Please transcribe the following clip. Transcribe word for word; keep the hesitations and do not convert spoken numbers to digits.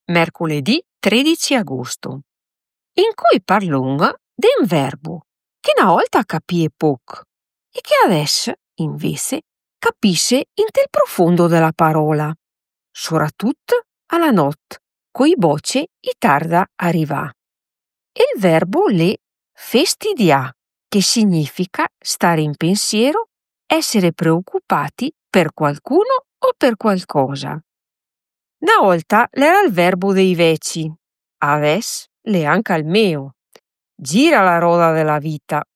mercoledì tredici agosto, in cui parlon di un verbo che una volta capie poc e che adesso, invece, capisce in il profondo della parola, soprattutto alla notte, coi voce i tarda arrivà. Il verbo le festidià, che significa stare in pensiero, essere preoccupati per qualcuno o per qualcosa. Una volta l'era il verbo dei veci, adesso l'è anche il mio. Gira la roda della vita